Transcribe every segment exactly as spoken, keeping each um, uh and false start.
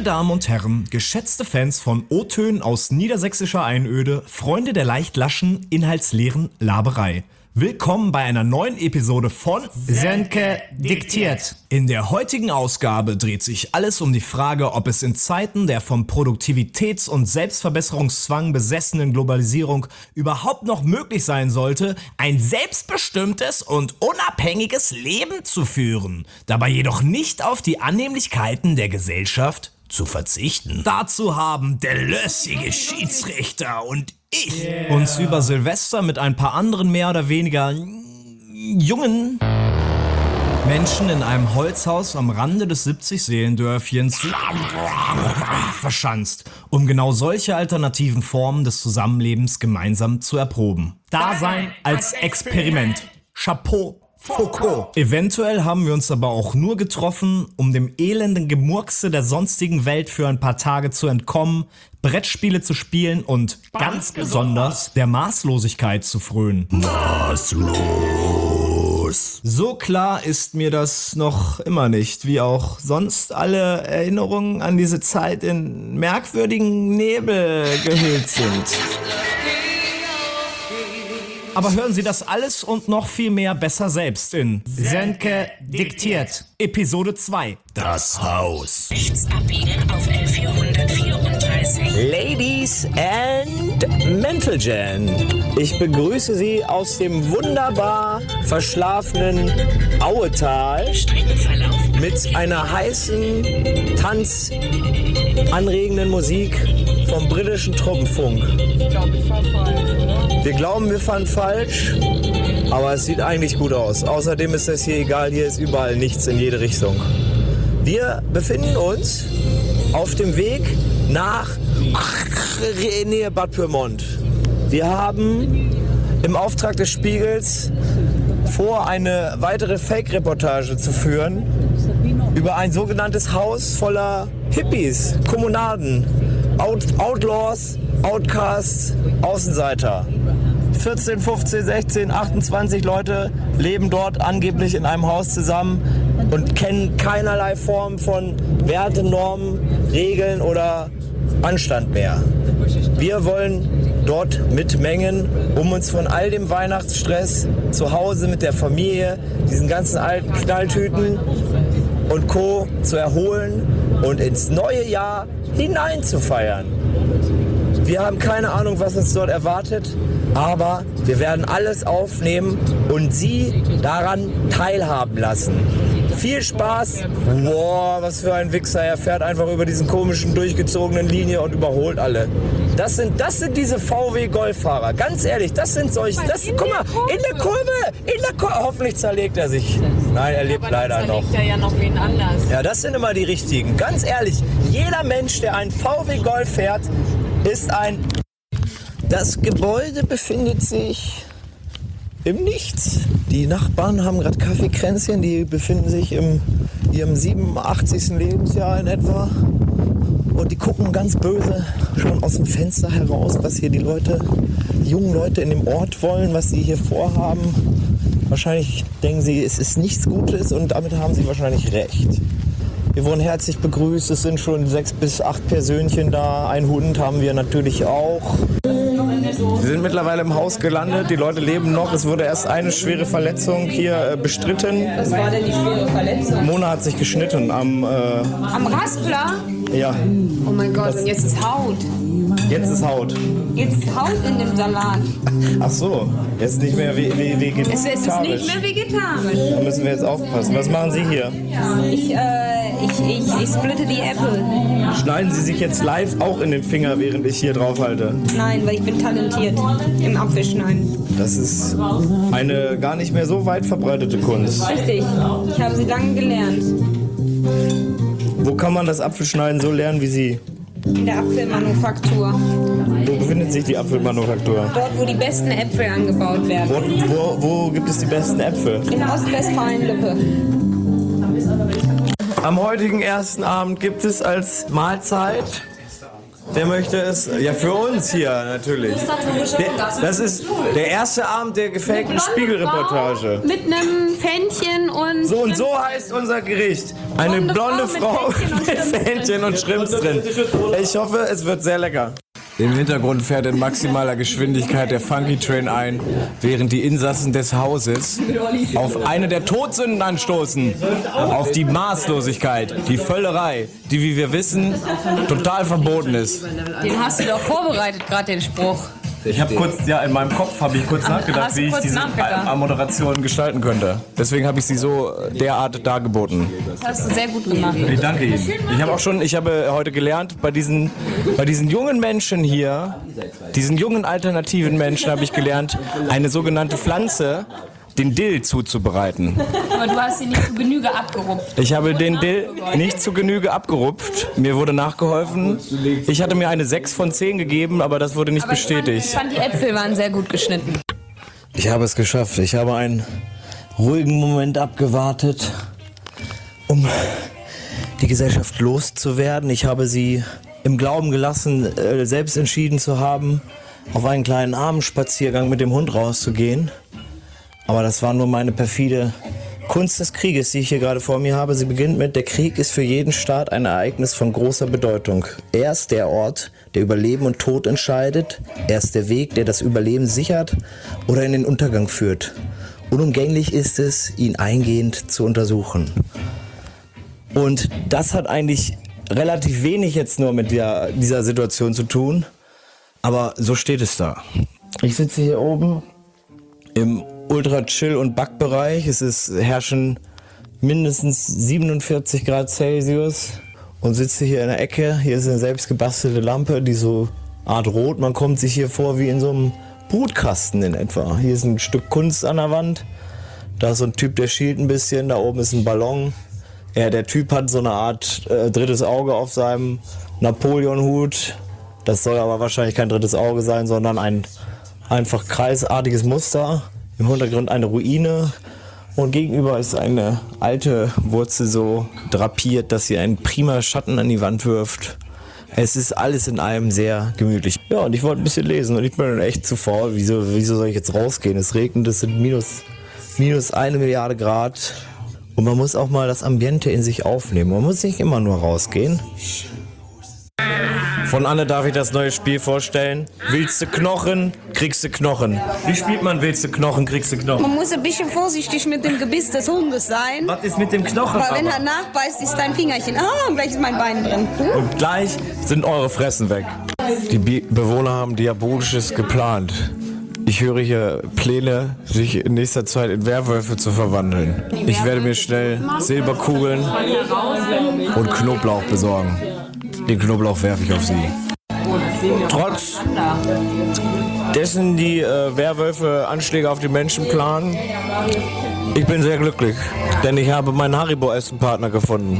Damen und Herren, geschätzte Fans von O-Tönen aus niedersächsischer Einöde, Freunde der leicht laschen, inhaltsleeren Laberei. Willkommen bei einer neuen Episode von Sönke diktiert. In der heutigen Ausgabe dreht sich alles um die Frage, ob es in Zeiten der vom Produktivitäts- und Selbstverbesserungszwang besessenen Globalisierung überhaupt noch möglich sein sollte, ein selbstbestimmtes und unabhängiges Leben zu führen, dabei jedoch nicht auf die Annehmlichkeiten der Gesellschaft zu verzichten. Dazu haben der lössige Schiedsrichter und ich yeah. uns über Silvester mit ein paar anderen mehr oder weniger jungen Menschen in einem Holzhaus am Rande des siebzig-Seelendörfchens verschanzt, um genau solche alternativen Formen des Zusammenlebens gemeinsam zu erproben. Dasein als Experiment. Chapeau. Foucault. Eventuell haben wir uns aber auch nur getroffen, um dem elenden Gemurkse der sonstigen Welt für ein paar Tage zu entkommen, Brettspiele zu spielen und ganz besonders der Maßlosigkeit zu frönen. Maßlos. So klar ist mir das noch immer nicht, wie auch sonst alle Erinnerungen an diese Zeit in merkwürdigen Nebel gehüllt sind. Aber hören Sie das alles und noch viel mehr besser selbst in Sönke diktiert. Episode zwei. Das Haus. Rechts abbiegen auf L vierhundertvierunddreißig. Ladies and Gentlemen, ich begrüße Sie aus dem wunderbar verschlafenen Auetal mit einer heißen, tanzanregenden Musik vom britischen Truppenfunk. Ich glaube, ich fahr falsch, oder? Wir glauben, wir fahren falsch, aber es sieht eigentlich gut aus. Außerdem ist das hier egal, hier ist überall nichts in jede Richtung. Wir befinden uns auf dem Weg nach Nähe Bad Pyrmont. Wir haben im Auftrag des Spiegels vor, eine weitere Fake-Reportage zu führen über ein sogenanntes Haus voller Hippies, Kommunaden, Out- Outlaws, Outcasts, Außenseiter. vierzehn, fünfzehn, sechzehn, achtundzwanzig Leute leben dort angeblich in einem Haus zusammen und kennen keinerlei Form von Werte, Normen, Regeln oder Anstand mehr. Wir wollen dort mitmengen, um uns von all dem Weihnachtsstress zu Hause mit der Familie, diesen ganzen alten Knalltüten und Co. zu erholen und ins neue Jahr hineinzufeiern. Wir haben keine Ahnung, was uns dort erwartet, aber wir werden alles aufnehmen und Sie daran teilhaben lassen. Viel Spaß! Wow, was für ein Wichser, er fährt einfach über diesen komischen, durchgezogenen Linie und überholt alle. Das sind, das sind diese V W-Golffahrer, ganz ehrlich, das sind solche, das, guck mal, in der Kurve, in der Kurve, hoffentlich zerlegt er sich. Nein, er lebt leider noch. Er ja noch wen anders. Ja, das sind immer die richtigen, ganz ehrlich, jeder Mensch, der einen V W-Golf fährt, ist ein... Das Gebäude befindet sich im Nichts. Die Nachbarn haben gerade Kaffeekränzchen, die befinden sich in ihrem siebenundachtzigsten Lebensjahr in etwa. Und die gucken ganz böse schon aus dem Fenster heraus, was hier die Leute, die jungen Leute in dem Ort wollen, was sie hier vorhaben. Wahrscheinlich denken sie, es ist nichts Gutes und damit haben sie wahrscheinlich recht. Wir wurden herzlich begrüßt, es sind schon sechs bis acht Persönchen da, ein Hund haben wir natürlich auch. Wir sind mittlerweile im Haus gelandet, die Leute leben noch, es wurde erst eine schwere Verletzung hier äh, bestritten. Was war denn die schwere Verletzung? Mona hat sich geschnitten am... Äh, Am Raspler? ja, Oh mein Gott, und jetzt ist Haut. jetzt ist Haut. Jetzt ist Haut in dem Salat. Ach so, jetzt nicht mehr ve- ve- vegetarisch. Es, es ist nicht mehr vegetarisch. Da müssen wir jetzt aufpassen. Was machen Sie hier? Ich, äh, ich, ich, ich splitte die Äpfel. Schneiden Sie sich jetzt live auch in den Finger, während ich hier drauf halte? Nein, weil ich bin talentiert im Apfelschneiden. Das ist eine gar nicht mehr so weit verbreitete Kunst. Richtig, ich habe sie lange gelernt. Wo kann man das Apfelschneiden so lernen wie Sie? In der Apfelmanufaktur. Wo befindet sich die Apfelmanufaktur? Dort, wo die besten Äpfel angebaut werden. Wo, wo, wo gibt es die besten Äpfel? In Ostwestfalen-Lippe. Am heutigen ersten Abend gibt es als Mahlzeit Der möchte es. Ja, für uns hier natürlich. Der, das ist der erste Abend der gefakten Spiegelreportage. Mit einem Fännchen und... So und so heißt unser Gericht. Eine blonde Frau mit Fähnchen und Shrimps drin. Ich hoffe, es wird sehr lecker. Im Hintergrund fährt in maximaler Geschwindigkeit der Funky Train ein, während die Insassen des Hauses auf eine der Todsünden anstoßen. Auf die Maßlosigkeit, die Völlerei, die, wie wir wissen, total verboten ist. Den hast du doch vorbereitet, gerade den Spruch. Ich habe kurz, ja, in meinem Kopf habe ich kurz Ach, nachgedacht, hast du wie ich kurz diese nachgedacht? Moderation gestalten könnte. Deswegen habe ich sie so derart dargeboten. Das hast du sehr gut gemacht. Ich danke Ihnen. Ich habe auch schon, ich habe heute gelernt, bei diesen, bei diesen jungen Menschen hier, diesen jungen alternativen Menschen habe ich gelernt, eine sogenannte Pflanze, den Dill zuzubereiten. Aber du hast ihn nicht zu Genüge abgerupft. Ich habe den Dill nicht zu Genüge abgerupft. Mir wurde nachgeholfen. Ich hatte mir eine sechs von zehn gegeben, aber das wurde nicht Aber ich fand, bestätigt. ich fand, die Äpfel waren sehr gut geschnitten. Ich habe es geschafft. Ich habe einen ruhigen Moment abgewartet, um die Gesellschaft loszuwerden. Ich habe sie im Glauben gelassen, äh, selbst entschieden zu haben, auf einen kleinen Abendspaziergang mit dem Hund rauszugehen. Aber das war nur meine perfide Kunst des Krieges, die ich hier gerade vor mir habe. Sie beginnt mit: Der Krieg ist für jeden Staat ein Ereignis von großer Bedeutung. Er ist der Ort, der über Leben und Tod entscheidet. Er ist der Weg, der das Überleben sichert oder in den Untergang führt. Unumgänglich ist es, ihn eingehend zu untersuchen. Und das hat eigentlich relativ wenig jetzt nur mit der, dieser Situation zu tun. Aber so steht es da. Ich sitze hier oben im Ultra-Chill- und Backbereich. Es ist, herrschen mindestens siebenundvierzig Grad Celsius und sitze hier in der Ecke. Hier ist eine selbstgebastelte Lampe, die so Art rot. Man kommt sich hier vor wie in so einem Brutkasten in etwa. Hier ist ein Stück Kunst an der Wand. Da ist so ein Typ, der schielt ein bisschen. Da oben ist ein Ballon. Ja, der Typ hat so eine Art äh, drittes Auge auf seinem Napoleon-Hut. Das soll aber wahrscheinlich kein drittes Auge sein, sondern ein einfach kreisartiges Muster. Im Hintergrund eine Ruine und gegenüber ist eine alte Wurzel so drapiert, dass sie einen prima Schatten an die Wand wirft. Es ist alles in allem sehr gemütlich. Ja, und ich wollte ein bisschen lesen und ich bin echt zu faul. Wieso, wieso soll ich jetzt rausgehen? Es regnet, es sind minus, minus eine Milliarde Grad. Und man muss auch mal das Ambiente in sich aufnehmen. Man muss nicht immer nur rausgehen. Von Anne darf ich das neue Spiel vorstellen. Willst du Knochen, kriegst du Knochen. Wie spielt man willst du Knochen, kriegst du Knochen? Man muss ein bisschen vorsichtig mit dem Gebiss des Hundes sein. Was ist mit dem Knochen? Weil wenn aber? er nachbeißt, ist dein Fingerchen. Ah, und gleich ist mein Bein drin. Und gleich sind eure Fressen weg. Die Be Bewohner haben Diabolisches geplant. Ich höre hier Pläne, sich in nächster Zeit in Werwölfe zu verwandeln. Ich werde mir schnell Silberkugeln und Knoblauch besorgen. Den Knoblauch werfe ich auf sie. Trotz dessen die äh, Werwölfe Anschläge auf die Menschen planen, ich bin sehr glücklich, denn ich habe meinen Haribo-Essen-Partner gefunden.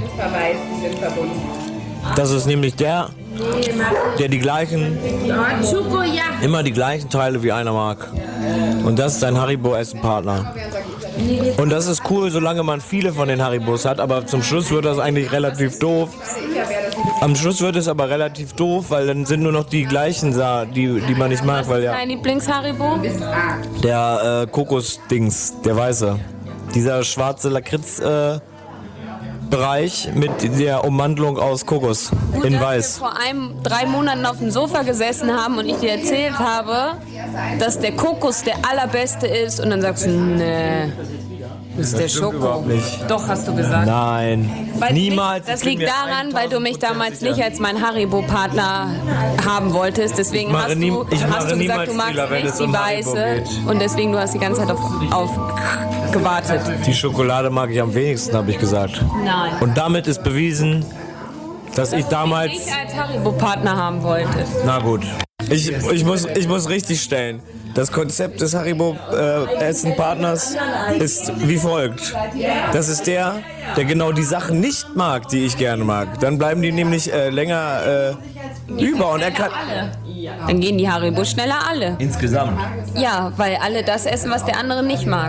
Das ist nämlich der, der die gleichen, immer die gleichen Teile wie einer mag. Und das ist ein Haribo-Essen-Partner. Und das ist cool, solange man viele von den Haribos hat, aber zum Schluss wird das eigentlich relativ doof. Am Schluss wird es aber relativ doof, weil dann sind nur noch die gleichen da, die, die man nicht mag, weil ja. Dein Lieblings-Haribo? Der äh, Kokos-Dings, der weiße. Dieser schwarze Lakritz äh, Bereich mit der Ummantelung aus Kokos Gut, in dass weiß. wir vor einem, drei Monaten auf dem Sofa gesessen haben und ich dir erzählt habe, dass der Kokos der allerbeste ist und dann sagst du, nee, das ist der stimmt Schoko. überhaupt nicht. Doch, hast du gesagt. Nein, Weil niemals. Ich, das liegt daran, weil du mich damals nicht als mein Haribo-Partner haben wolltest. Deswegen mache hast nie- du, ich mache hast du gesagt, niemals du magst Fehler, wenn nicht es die um Haribo weiße. geht. Und deswegen, du hast die ganze Zeit auf, auf gewartet. Die Schokolade mag ich am wenigsten, habe ich gesagt. Nein. Und damit ist bewiesen, dass ich damals. Ich als Haribo-Partner haben wollte. Na gut. Ich, ich, muss, ich muss richtig stellen. Das Konzept des Haribo-Essen-Partners ist wie folgt. Das ist der, der genau die Sachen nicht mag, die ich gerne mag. Dann bleiben die nämlich äh, länger äh, über und er kann. Dann gehen die Haribo schneller alle. Insgesamt. Ja, weil alle das essen, was der andere nicht mag.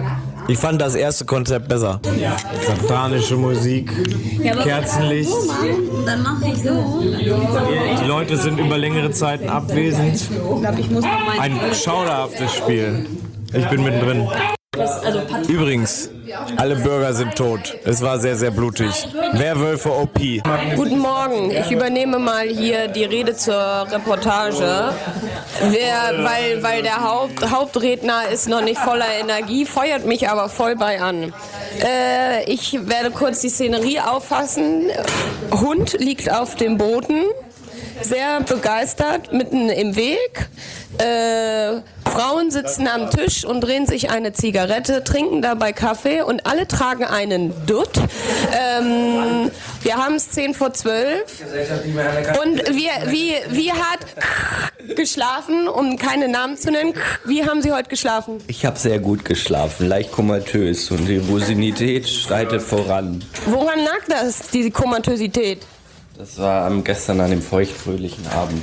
Ich fand das erste Konzept besser. Satanische Musik, Kerzenlicht. Dann mache ich so. Die Leute sind über längere Zeiten abwesend. Ich glaube, ich muss noch mal. Ein schauderhaftes Spiel. Ich bin mittendrin. Übrigens, alle Bürger sind tot. Es war sehr, sehr blutig. Werwölfe O P. Guten Morgen, ich übernehme mal hier die Rede zur Reportage. Wer, weil, weil der Haupt, Hauptredner ist noch nicht voller Energie, feuert mich aber voll bei an. Äh, ich werde kurz die Szenerie auffassen. Hund liegt auf dem Boden, sehr begeistert, mitten im Weg. Äh, Frauen sitzen am Tisch und drehen sich eine Zigarette, trinken dabei Kaffee und alle tragen einen Dutt. Ähm, wir haben es zehn vor zwölf. Und wie, wie, wie hat geschlafen, um keine Namen zu nennen? Wie haben Sie heute geschlafen? Ich habe sehr gut geschlafen, leicht komatös und die Rosinität schreitet voran. Woran lag das, diese Komatösität? Das war am gestern an dem feuchtfröhlichen Abend.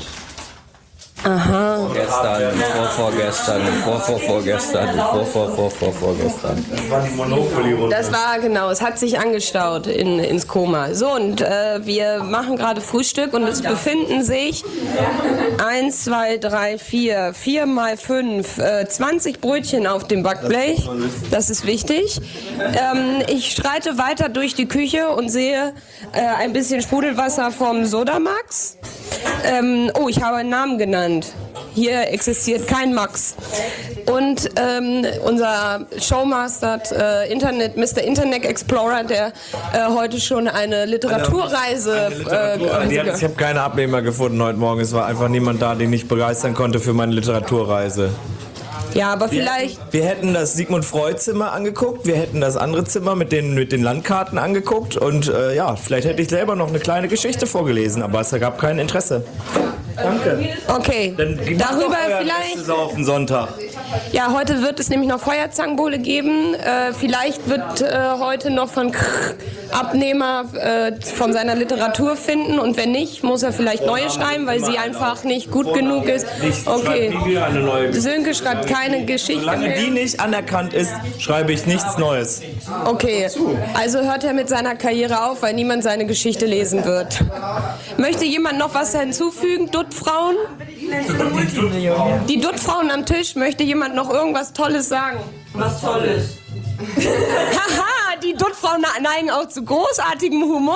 Aha. Gestern, vor, vorgestern, vor, vor, vorgestern, vor, vor, vor, vor, vorgestern. Das war die Monopoly-Runde. Das war genau, es hat sich angestaut in, ins Koma. So, und äh, wir machen gerade Frühstück und es befinden sich eins, zwei, drei, vier, vier mal fünf, äh, zwanzig Brötchen auf dem Backblech. Das ist wichtig. Ähm, ich streite weiter durch die Küche und sehe äh, ein bisschen Sprudelwasser vom Sodamax. Ähm, oh, ich habe einen Namen genannt. Hier existiert kein Max. Und ähm, unser Showmaster, äh, Internet, Mister Internet Explorer, der äh, heute schon eine Literaturreise... Eine Literatur, äh, die hat, ich habe keine Abnehmer gefunden heute Morgen. Es war einfach niemand da, den ich begeistern konnte für meine Literaturreise. ja, aber vielleicht... Wir hätten das Sigmund Freud Zimmer angeguckt, wir hätten das andere Zimmer mit den, mit den Landkarten angeguckt und äh, ja, vielleicht hätte ich selber noch eine kleine Geschichte vorgelesen, aber es gab kein Interesse. Danke. Okay, Dann darüber vielleicht... auf den Sonntag. Ja, heute wird es nämlich noch Feuerzangenbowle geben. Äh, vielleicht wird äh, heute noch von Krr Abnehmer äh, von seiner Literatur finden und wenn nicht, muss er vielleicht neue schreiben, weil sie einfach nicht gut genug ist. Okay, Sönke schreibt keine Geschichte Solange mehr. die nicht anerkannt ist, schreibe ich nichts Neues. Okay, also hört er mit seiner Karriere auf, weil niemand seine Geschichte lesen wird. Möchte jemand noch was hinzufügen? Duttfrauen? Die Duttfrauen am Tisch, möchte jemand noch irgendwas Tolles sagen? Was Tolles. Haha, die Duttfrauen neigen auch zu großartigem Humor.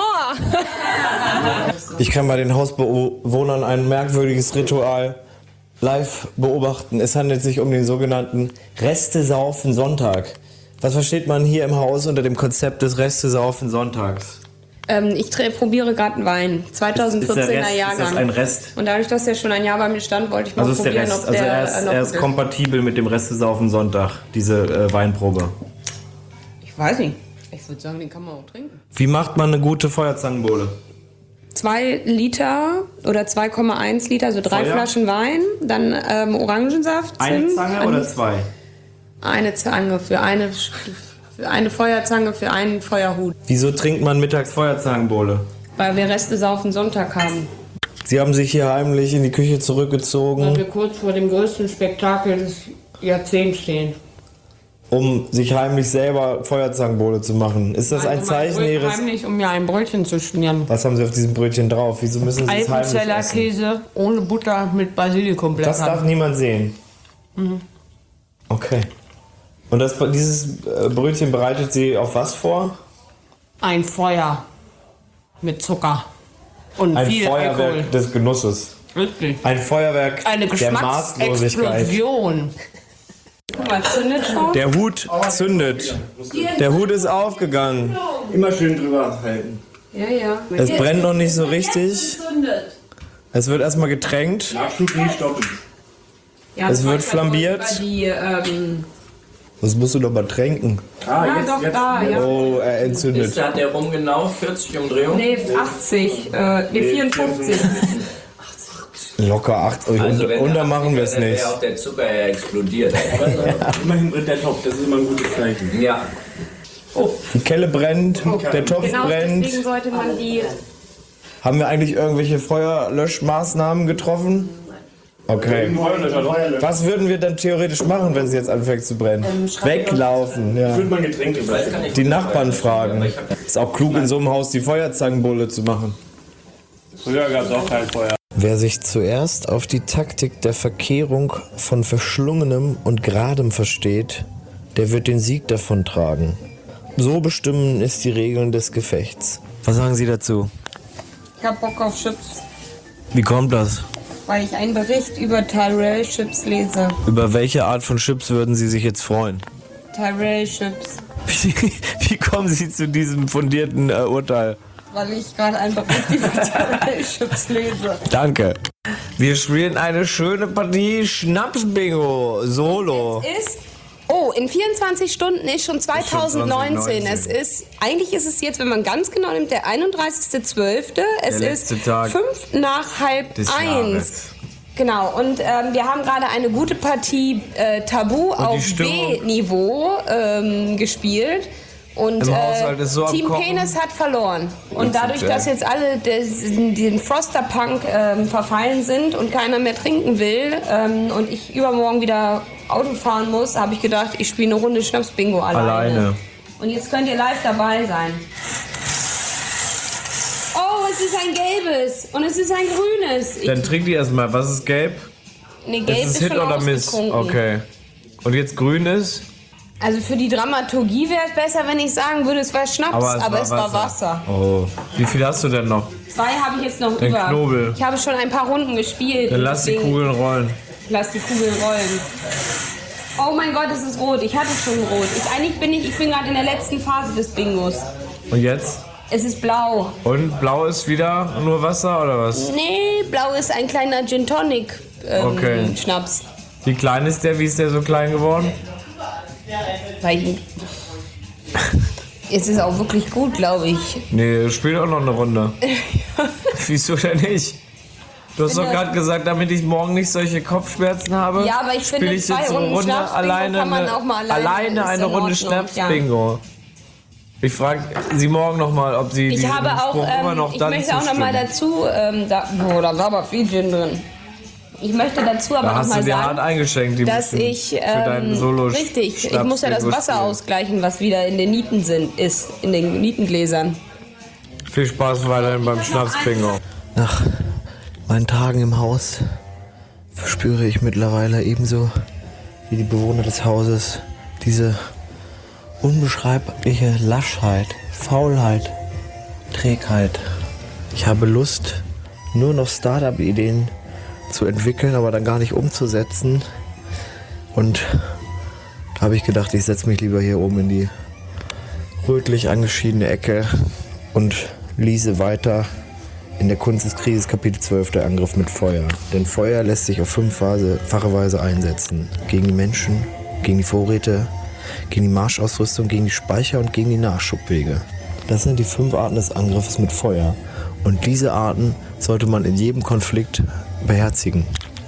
Ich kann bei den Hausbewohnern ein merkwürdiges Ritual live beobachten. Es handelt sich um den sogenannten Reste-Saufen Sonntag. Was versteht man hier im Haus unter dem Konzept des Reste-Saufen Sonntags? Ähm, ich tre- probiere gerade einen Wein. zweitausendvierzehner Jahrgang. Ist das ein Rest? Und dadurch, dass er schon ein Jahr bei mir stand, wollte ich mal Also ist der probieren, Rest. ob Also der er ist, äh, noch er ist kompatibel mit dem Reste-Saufen Sonntag, diese äh, Weinprobe. Ich weiß nicht. Ich würde sagen, den kann man auch trinken. Wie macht man eine gute Feuerzangenbowle? Zwei Liter oder zwei Komma eins Liter, also drei Feuer? Flaschen Wein, dann ähm, Orangensaft. Eine Zimt, Zange an- oder zwei? Eine Zange für eine, für eine Feuerzange für einen Feuerhut. Wieso trinkt man mittags Feuerzangenbowle? Weil wir Reste saufen Sonntag haben. Sie haben sich hier heimlich in die Küche Weil zurückgezogen, wir kurz vor dem größten Spektakel des Jahrzehnts stehen. um sich heimlich selber Feuerzangenbowle zu machen. Ist das ein Also Zeichen mein Ihres... heimlich, um mir ein Brötchen zu schmieren. Was haben Sie auf diesem Brötchen drauf? Wieso müssen Sie es heimlich Alpenzeller essen? Käse ohne Butter mit Basilikumblättern. Das darf niemand sehen. Mhm. Okay. Und das, dieses äh, Brötchen bereitet Sie auf was vor? Ein Feuer mit Zucker und Ein viel Feuerwerk Alkohol. des Genusses. Richtig. Ein Feuerwerk Eine der Maßlosigkeit. Geschmacksexplosion. Guck mal, zündet schon. Der Hut zündet. Der Hut ist aufgegangen. Immer schön drüber halten. Ja, ja. Es brennt noch nicht so richtig. Es wird erstmal getränkt. Nachschub nie stoppen. Ja, Es das wird war flambiert. Die, ähm, Das musst du doch mal tränken. Ah, ja, jetzt, doch, jetzt. da, ja. Oh, er entzündet. Hat der rum genau vierzig Umdrehungen? Nee, achtzig, äh, nee, vierundfünfzig. Locker acht. Und, Also wenn und der dann machen wir es achtzig wäre, nicht. wäre auch der Zucker ja explodiert. Immerhin brennt der Topf, das ist immer ein gutes Zeichen. Ja. Die Kelle brennt, der Topf Genau brennt. deswegen sollte man die... Haben wir eigentlich irgendwelche Feuerlöschmaßnahmen getroffen? Okay. Was würden wir dann theoretisch machen, wenn es jetzt anfängt zu brennen? Weglaufen, ja. Die Nachbarn fragen. Ist auch klug, in so einem Haus die Feuerzangenbowle zu machen. Früher gab es auch kein Feuer. Wer sich zuerst auf die Taktik der Verkehrung von Verschlungenem und Geradem versteht, der wird den Sieg davontragen. So bestimmen ist die Regeln des Gefechts. Was sagen Sie dazu? Ich hab Bock auf Chips, Wie kommt das? weil ich einen Bericht über Tyrell Chips lese. Über welche Art von Chips würden Sie sich jetzt freuen? Tyrell Chips, Wie, wie kommen Sie zu diesem fundierten äh, Urteil? weil ich gerade einen Bericht über Tyrell Chips lese. Danke. Wir spielen eine schöne Partie Schnaps-Bingo Solo. Ist Oh, in vierundzwanzig Stunden ist schon zweitausendneunzehn. Es ist, eigentlich ist es jetzt, wenn man ganz genau nimmt, der einunddreißigster zwölfte Es Der ist letzte Tag fünf nach halb des eins. Jahres. Genau, und ähm, wir haben gerade eine gute Partie äh, Tabu auf Stimmung? B-Niveau ähm, gespielt. Und Im Haushalt ist so am Team Kochen. Penis hat verloren. Und dadurch, Geil. dass jetzt alle des, den Froster-Punk ähm, verfallen sind und keiner mehr trinken will ähm, und ich übermorgen wieder Auto fahren muss, habe ich gedacht, ich spiele eine Runde Schnaps-Bingo alleine. Alleine. Und jetzt könnt ihr live dabei sein. Oh, es ist ein gelbes und es ist ein grünes. Ich, Dann trink die erstmal. Was ist gelb? nee, gelb Ist ist, es Hit schon oder Miss? ausgetrunken. Okay. Und jetzt grün ist? Also für die Dramaturgie wäre es besser, wenn ich sagen würde, es war Schnaps, aber es, war, es war Wasser. Oh. Wie viel hast du denn noch? Zwei habe ich jetzt noch Den über. Knobel. Ich habe schon ein paar Runden gespielt. Dann und lass die deswegen- Kugeln rollen. Lass die Kugeln rollen. Oh mein Gott, es ist rot. Ich hatte schon rot. Ich, eigentlich bin ich, ich bin gerade in der letzten Phase des Bingos. Und jetzt? Es ist blau. Und blau ist wieder nur Wasser oder was? Nee, blau ist ein kleiner Gin Tonic ähm, Okay. Schnaps. Wie klein ist der? Wie ist der so klein geworden? Weil ich, es ist auch wirklich gut, glaube ich. Nee, spiel auch noch eine Runde. Wieso denn nicht? Du hast doch finde- gerade gesagt, damit ich morgen nicht solche Kopfschmerzen habe. Ja, aber ich spiel finde, ich zwei jetzt eine Runden Runde Schnaps-Bingo alleine, kann man eine- auch mal alleine, alleine ist eine in Runde Ordnung, Schnaps-Bingo. Ich frage Sie morgen nochmal, ob Sie Ich diesem habe auch, Spruch immer ähm, noch ich dann möchte auch noch mal zustimmen. dazu, ähm, da, oh, da war aber viel Gin drin. Ich möchte dazu aber Da noch hast du mal dir hart sagen, eingeschenkt, die dass bisschen ich, für deinen ähm, Solo richtig, ich muss ja das Schnaps-Bingo Wasser spielen. ausgleichen, was wieder in den Nieten sind, ist, in den Nietengläsern. Viel Spaß weiterhin beim Schnaps-Bingo. Nach meinen Tagen im Haus verspüre ich mittlerweile ebenso wie die Bewohner des Hauses diese unbeschreibliche Laschheit, Faulheit, Trägheit. Ich habe Lust, nur noch Startup-Ideen zu entwickeln, aber dann gar nicht umzusetzen. Und da habe ich gedacht, ich setze mich lieber hier oben in die rötlich angeschiedene Ecke und lese weiter in der Kunst des Krieges, Kapitel zwölf, der Angriff mit Feuer. Denn Feuer lässt sich auf fünffache Weise einsetzen. Gegen die Menschen, gegen die Vorräte, gegen die Marschausrüstung, gegen die Speicher und gegen die Nachschubwege. Das sind die fünf Arten des Angriffes mit Feuer. Und diese Arten sollte man in jedem Konflikt beherzigen.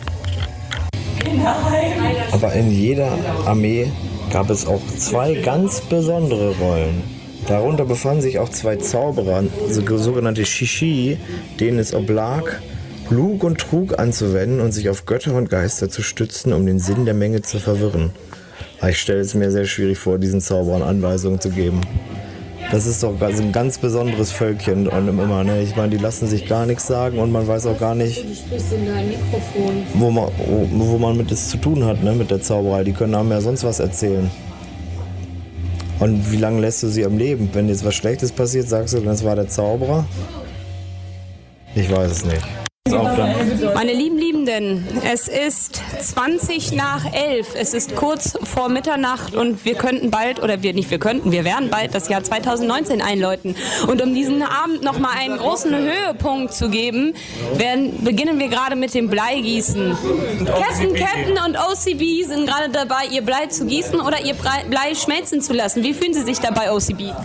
Aber in jeder Armee gab es auch zwei ganz besondere Rollen. Darunter befanden sich auch zwei Zauberer, so- sogenannte Shishi, denen es oblag, Lug und Trug anzuwenden und sich auf Götter und Geister zu stützen, um den Sinn der Menge zu verwirren. Aber ich stelle es mir sehr schwierig vor, diesen Zauberern Anweisungen zu geben. Das ist doch also ein ganz besonderes Völkchen und immer, ne? Ich meine, die lassen sich gar nichts sagen und man weiß auch gar nicht, Du sprichst in dein Mikrofon. wo man, wo, wo man mit das zu tun hat, ne? Mit der Zauberei. Die können einem ja sonst was erzählen. Und wie lange lässt du sie am Leben? Wenn jetzt was Schlechtes passiert, sagst du, das war der Zauberer? Ich weiß es nicht. Meine lieben Liebenden, es ist zwanzig nach elf. Es ist kurz vor Mitternacht und wir könnten bald, oder wir nicht, wir könnten, wir werden bald das Jahr zweitausendneunzehn einläuten. Und um diesen Abend nochmal einen großen Höhepunkt zu geben, werden, beginnen wir gerade mit dem Bleigießen. Captain, Captain und O C B sind gerade dabei, ihr Blei zu gießen oder ihr Blei Blei schmelzen zu lassen. Wie fühlen Sie sich dabei, O C B?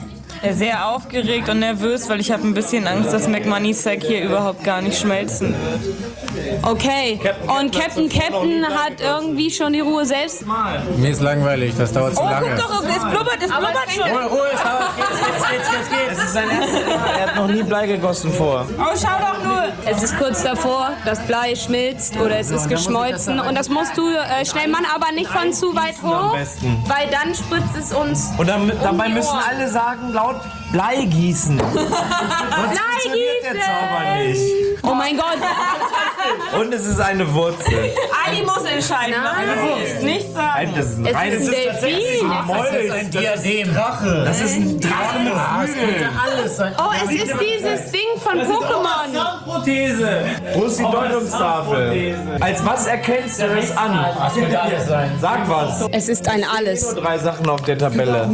Sehr aufgeregt und nervös, weil ich habe ein bisschen Angst, dass McMoneysack hier überhaupt gar nicht schmelzen wird. Okay, und Captain Captain hat irgendwie schon die Ruhe selbst. Mir ist langweilig, das dauert zu Oh, lange. guck doch, es blubbert, es blubbert schon. Ruhe, Ruhe, es dauert. Jetzt, jetzt, jetzt, jetzt. Es ist sein erstes Mal. Er hat noch nie Blei gegossen vor. Oh, schau doch nur. Es ist kurz davor, das Blei schmilzt oder es ist geschmolzen und das musst du äh, schnell machen, aber nicht von zu weit hoch, weil dann spritzt es uns. Und dann, um dabei die müssen Ohren. alle sagen, laut Blei gießen. Sonst funktioniert der Zauber nicht. Oh mein Gott. Und es ist eine Wurzel. Ali muss entscheiden, was es ist. Nicht sagen. Nein, das ist ein Es reines ist ein Delfin. Das ist ein Diadem. Drache. Das ist ein Drache mit Flügeln. Alles sein. Oh, es ist dieses Ding von Pokémon. Prothese. Wo ist die Deutungstafel? Als was erkennst du es an? Das könnte alles sein. Sag was. Es ist ein Alles. Nur drei Sachen auf der Tabelle.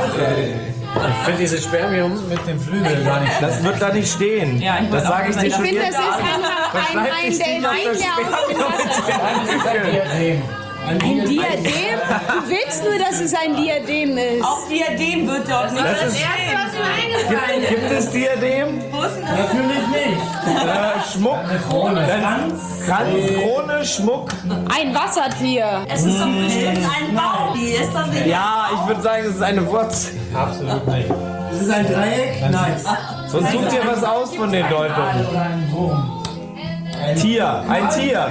Ich finde dieses Spermium mit dem Flügel gar nicht. Das wird da nicht stehen. Ja, ich Das wollte sage ich auch dir Ich schon finde, es jetzt. ist ein, ein, ein Delfin, der aus dem Wasser. Diadem. Ein Diadem? Du willst nur, dass es ein Diadem ist. Auf Diadem wird dort nicht Das ist, stehen. gibt es Diadem? Wo ist denn das? Natürlich nicht. Äh, Schmuck. Krone. Kranz. Kranz, Krone, Schmuck. Ein Wassertier. Es ist doch bestimmt ein Baum. Die ist doch nicht. Ja, ich würde sagen, es ist eine Wurzel. Absolut nicht. Ist es ein Dreieck? Nein. Sonst such dir was aus von den Deutungen. Oder ein Wurm. Tier. Ein Tier.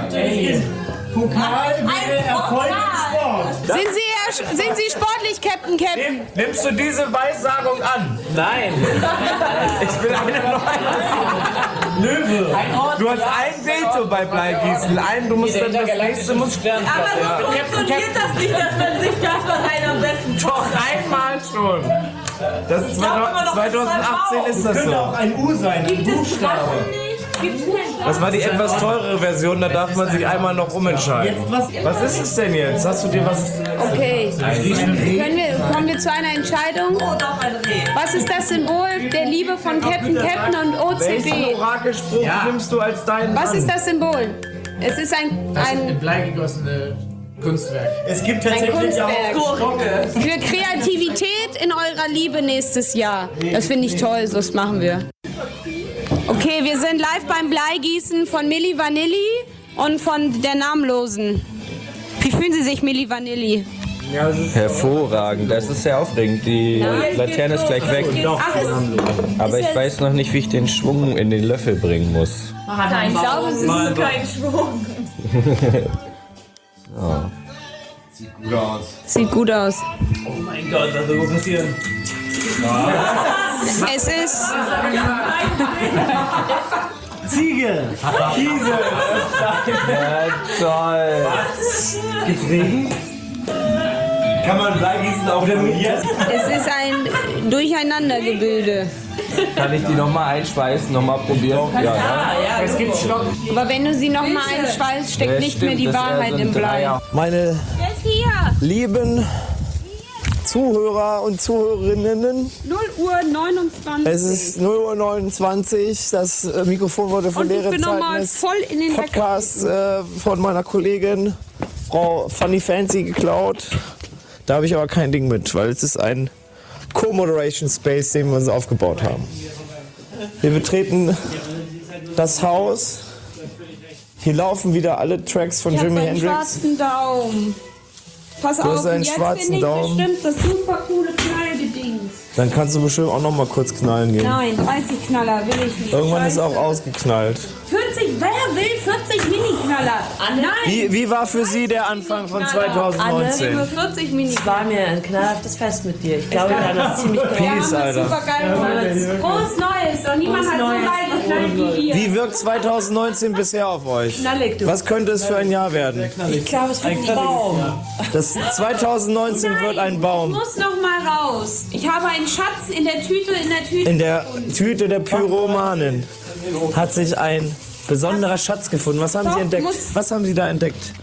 Pokal wäre Erfolg im Sport. Sind Sie, eher- sind Sie sportlich, Captain Captain? Nimm, nimmst du diese Weissagung an? Nein. Ich will eine neue. Löwe. Du hast ein Veto bei Bleigießen. Ein, du musst dann das nächste muss. Aber so funktioniert das nicht, dass man sich das von einem am besten Doch, einmal schon. Das ist zweitausendachtzehn ist das Könnte auch so. ein U sein, ein Buchstabe. Das war die etwas teurere Version, da darf man sich einmal noch umentscheiden. Was ist es denn jetzt? Hast du dir was... Okay. Können wir, kommen wir zu einer Entscheidung? Oh, doch ein Reh. Was ist das Symbol der Liebe von Captain Captain und O C Welchen B? Orakelspruch nimmst du als deinen Was an? ist das Symbol? Es ist ein, Das ein in Blei gegossene Kunstwerk. Es gibt Ein tatsächlich auch Kunstwerk. Für Kreativität in eurer Liebe nächstes Jahr. Das finde ich toll, so das machen wir. Okay, wir sind live beim Bleigießen von Milli Vanilli und von der Namenlosen. Wie fühlen Sie sich, Milli Vanilli? Hervorragend, das ist sehr aufregend. Die Laterne ist gleich weg. Ach, ist, Aber ich weiß noch nicht, wie ich den Schwung in den Löffel bringen muss. ich glaube, es ist Kein Schwung. Gut aus. Sieht gut aus. Oh mein Gott, was wird passieren? Es ist. Ziege! Kiesel! Ja, toll. Gibt's Regen? Kann man Bleigießen auch demolieren? Es ist ein Durcheinandergebilde. Kann ich die nochmal einschweißen, nochmal probieren? Ja, ja. Es gibt Schlock. Aber wenn du sie nochmal einschweißt, steckt Ja, nicht stimmt, mehr die das, äh, Wahrheit sind im Blei. Dreier. Meine Wer ist hier? lieben Zuhörer und Zuhörerinnen, null Uhr neunundzwanzig. es ist null Uhr neunundzwanzig. Das äh, Mikrofon wurde von Und ich leeren bin Zeiten nochmal des voll in den Podcasts äh, von meiner Kollegin Frau Funny Fancy geklaut. Da habe ich aber kein Ding mit, weil es ist ein Co-Moderation Space, den wir uns aufgebaut haben. Wir betreten das Haus. Hier laufen wieder alle Tracks von Ich habe Jimi einen Hendrix. schwarzen Daumen. Pass Du auf, hast einen und jetzt schwarzen finde ich Daumen. bestimmt das super coole Knallgedings. Dann kannst du bestimmt auch noch mal kurz knallen gehen. Nein, dreißig Knaller will ich nicht. Irgendwann ist Scheiße. auch ausgeknallt. vierzig, wer will vierzig Mini-Knaller? Nein, Wie, wie war für Sie der Anfang von nur zweitausendneunzehn? vierzig Mini-Knaller. War mir ein knallhaftes Fest mit dir. Ich glaube, wir haben das ziemlich Wir haben Peace, es Alter. super geil gemacht. Frohes Neues. Und niemand hat so geil geknallt wie ihr. Wie wirkt zweitausendneunzehn bisher auf euch? knallig, du. Was könnte es für ein Jahr werden? Ich glaube, es wird ein Baum. Das zweitausendneunzehn wird ein Ich Baum. muss noch mal raus. Ich habe einen Schatz in der Tüte, in der Tüte. In der Tüte der Pyromanen hat sich ein besonderer Schatz gefunden. Was haben Doch, Sie entdeckt? muss- Was haben Sie da entdeckt?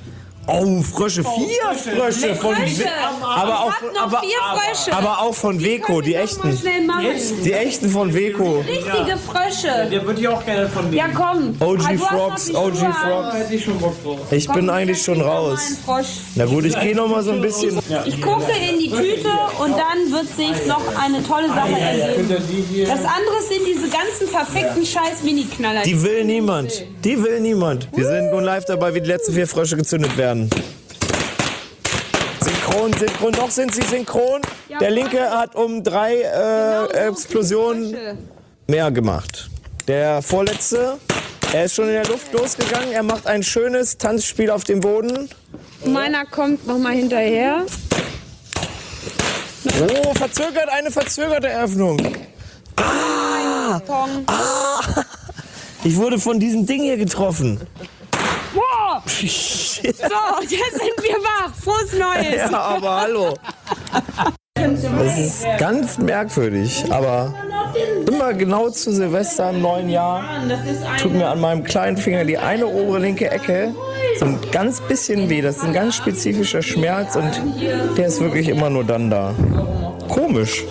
Oh, Frösche, vier Frösche von Frösche. aber auch, Ich hab noch aber, vier Frösche. aber auch von Weco, die echten. Schnell machen. Die echten von Weco. Richtige Frösche. Der wird ja auch gerne von mir. Ja, komm. O G Ah, du hast Frogs, noch O die G Schuhe an. Frogs. Hätte ich schon Bock drauf. Ich bin eigentlich schon raus. Na gut, ich gehe noch mal so ein bisschen. Ich gucke in die Tüte und dann wird sich noch eine tolle Sache ergeben. Das andere sind diese ganzen verfickten scheiß Mini-Knaller. Die will niemand. Die will niemand. Wir sind nun live dabei, wie die letzten vier Frösche gezündet werden. Synchron, synchron. Noch sind sie synchron. Der linke hat um drei äh, Explosionen mehr gemacht. Der vorletzte, er ist schon in der Luft losgegangen. Er macht ein schönes Tanzspiel auf dem Boden. Meiner kommt noch mal hinterher. Oh, verzögert, eine verzögerte Eröffnung. Ah, ah, ich wurde von diesem Ding hier getroffen. Wow. So, jetzt sind wir wach. Frohes Neues. Ja, aber hallo. Das ist ganz merkwürdig, aber immer genau zu Silvester im neuen Jahr tut mir an meinem kleinen Finger die eine obere linke Ecke so ein ganz bisschen weh. Das ist ein ganz spezifischer Schmerz und der ist wirklich immer nur dann da. Komisch.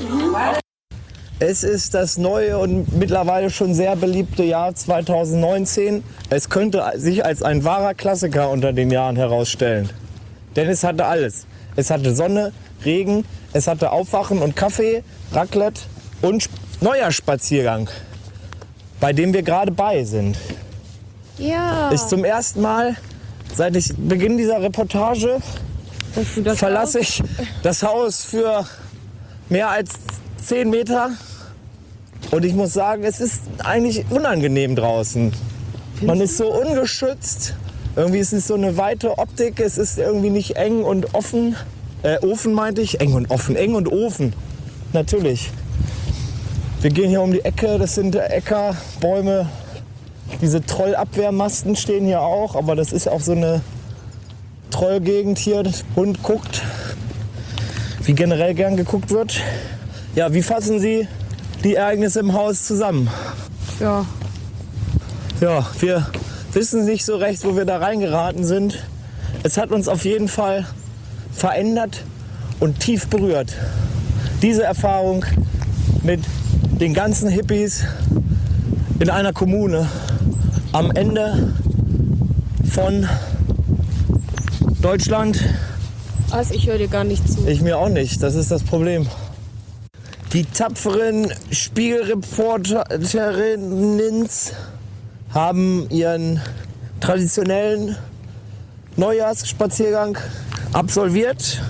Es ist das neue und mittlerweile schon sehr beliebte Jahr zweitausendneunzehn. Es könnte sich als ein wahrer Klassiker unter den Jahren herausstellen. Denn es hatte alles. Es hatte Sonne, Regen, es hatte Aufwachen und Kaffee, Raclette und Neujahrsspaziergang, bei dem wir gerade bei sind. Ja. Ich zum ersten Mal, seit ich Beginn dieser Reportage, verlasse ich das Haus für mehr als zehn Meter. Und ich muss sagen, es ist eigentlich unangenehm draußen. Man ist so ungeschützt. Irgendwie ist es so eine weite Optik. Es ist irgendwie nicht eng und offen. Äh, Ofen meinte ich. Eng und offen. Eng und Ofen. Natürlich. Wir gehen hier um die Ecke. Das sind Äckerbäume. Diese Trollabwehrmasten stehen hier auch. Aber das ist auch so eine Trollgegend hier. Der Hund guckt, wie generell gern geguckt wird. Ja, wie fassen Sie die Ereignisse im Haus zusammen? Ja. Ja, wir wissen nicht so recht, wo wir da reingeraten sind. Es hat uns auf jeden Fall verändert und tief berührt. Diese Erfahrung mit den ganzen Hippies in einer Kommune am Ende von Deutschland. Also ich höre dir gar nicht zu. Ich mir auch nicht, das ist das Problem. Die tapferen Spiegelreporterinnen haben ihren traditionellen Neujahrsspaziergang absolviert,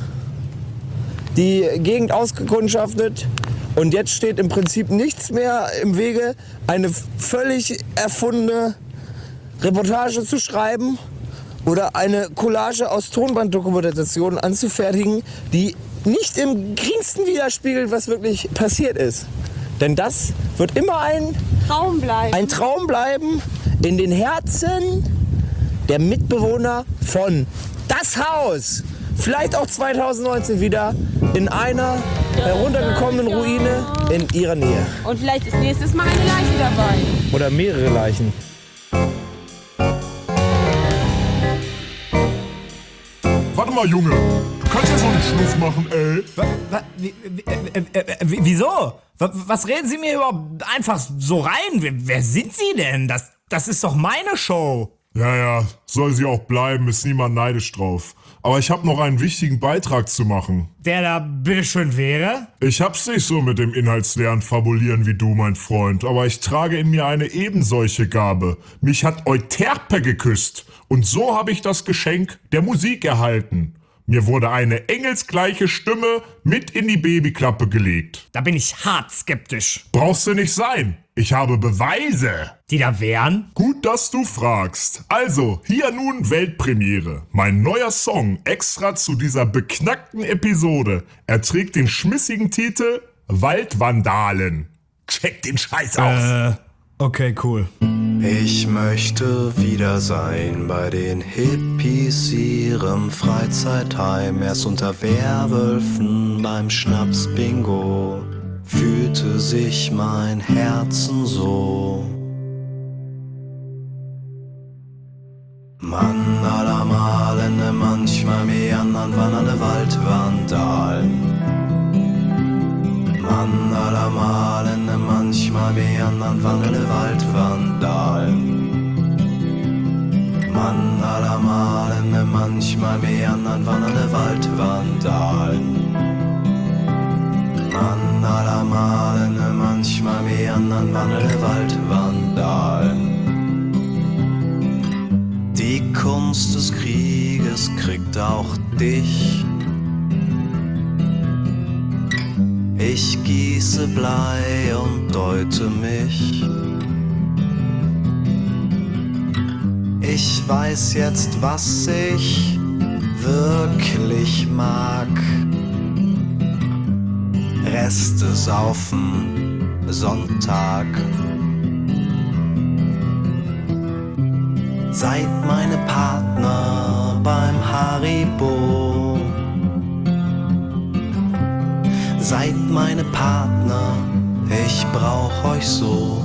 die Gegend ausgekundschaftet und jetzt steht im Prinzip nichts mehr im Wege, eine völlig erfundene Reportage zu schreiben oder eine Collage aus Tonbanddokumentationen anzufertigen, die nicht im geringsten widerspiegelt, was wirklich passiert ist. Denn das wird immer ein Traum bleiben. Ein Traum bleiben in den Herzen der Mitbewohner von Das Haus. Vielleicht auch zweitausendneunzehn wieder in einer heruntergekommenen Ruine in ihrer Nähe. Und vielleicht ist nächstes Mal eine Leiche dabei. Oder mehrere Leichen. Warte mal, Junge. Du kannst ja so einen Schluss machen, ey. Wa- wa- wie- wie- äh, äh, äh, wie- Wieso? Wa- Was reden Sie mir überhaupt einfach so rein? Wer, wer sind Sie denn? Das, das ist doch meine Show. Ja, ja, soll sie auch bleiben, ist niemand neidisch drauf. Aber ich hab noch einen wichtigen Beitrag zu machen. Der da bitteschön wäre? Ich hab's nicht so mit dem inhaltsleeren Fabulieren wie du, mein Freund, aber ich trage in mir eine ebensolche Gabe. Mich hat Euterpe geküsst und so habe ich das Geschenk der Musik erhalten. Mir wurde eine engelsgleiche Stimme mit in die Babyklappe gelegt. Da bin ich hart skeptisch. Brauchst du nicht sein. Ich habe Beweise. Die da wären? Gut, dass du fragst. Also, hier nun Weltpremiere. Mein neuer Song extra zu dieser beknackten Episode. Er trägt den schmissigen Titel Waldvandalen. Check den Scheiß aus. Äh, okay, cool. Ich möchte wieder sein bei den Hippies ihrem Freizeitheim. Erst unter Werwölfen beim Schnaps-Bingo fühlte sich mein Herzen so. Mann aller malende Mann allermalende, manchmal meandern wandelnde Waldvandalen. Mann allermalende, manchmal meandern wandernde Waldvandalen. Mann allermalende, manchmal meandern wandelnde Waldvandalen. Die Kunst des Krieges kriegt auch dich. Ich gieße Blei und deute mich. Ich weiß jetzt, was ich wirklich mag. Reste saufen, Sonntag. Seid meine Partner beim Haribo. Seid meine Partner, ich brauch euch so.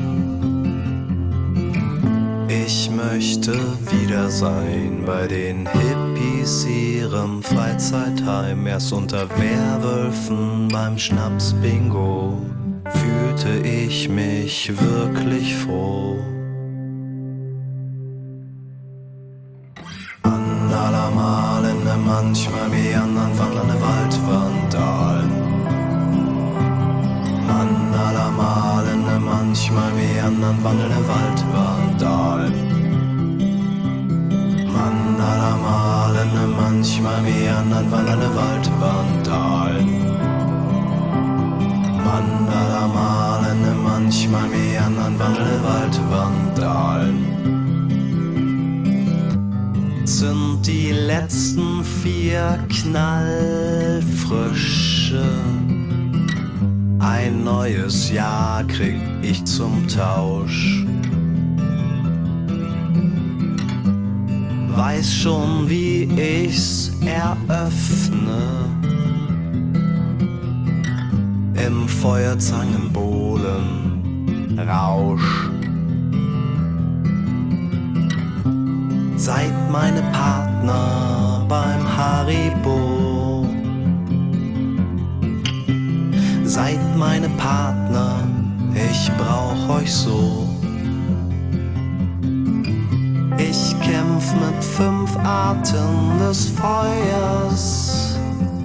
Ich möchte wieder sein bei den Hippies ihrem Freizeitheim. Erst unter Werwölfen beim Schnapsbingo fühlte ich mich wirklich froh. An allermalende, manchmal meandern wandernde Waldvandalen. An allermalende, manchmal meandern wandelnde Waldvandalen. Mann allermalende, manchmal meandern wandernde Waldvandalen. Mann allermalende, manchmal meandern wandelnde Waldvandalen. Sind die letzten vier Knallfrische. Ein neues Jahr krieg ich zum Tausch. Weiß schon, wie ich's eröffne. Im Feuerzangenbohlen Rausch. Seid meine Partner beim Haribo. Seid meine Partner, ich brauch euch so. Ich kämpf mit fünf Arten des Feuers.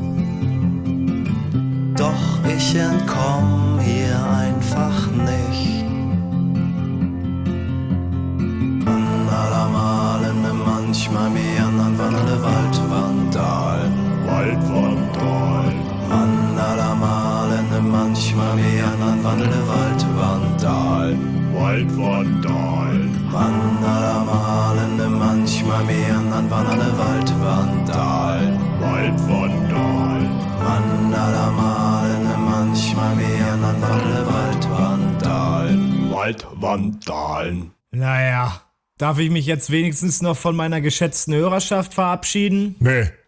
Doch ich entkomm hier einfach nicht. An allermalende, manchmal meandern wandernde Waldvandalen. Waldvandalen. An allermalende, manchmal meandern wandelnde Waldvandalen. Waldvandalen. An allermalende, manchmal meandern wandernde Waldvandalen. Waldvandalen. An allermalende, manchmal meandern wandelnde Waldvandalen. Waldvandalen. Naja, darf ich mich jetzt wenigstens noch von meiner geschätzten Hörerschaft verabschieden? Nee,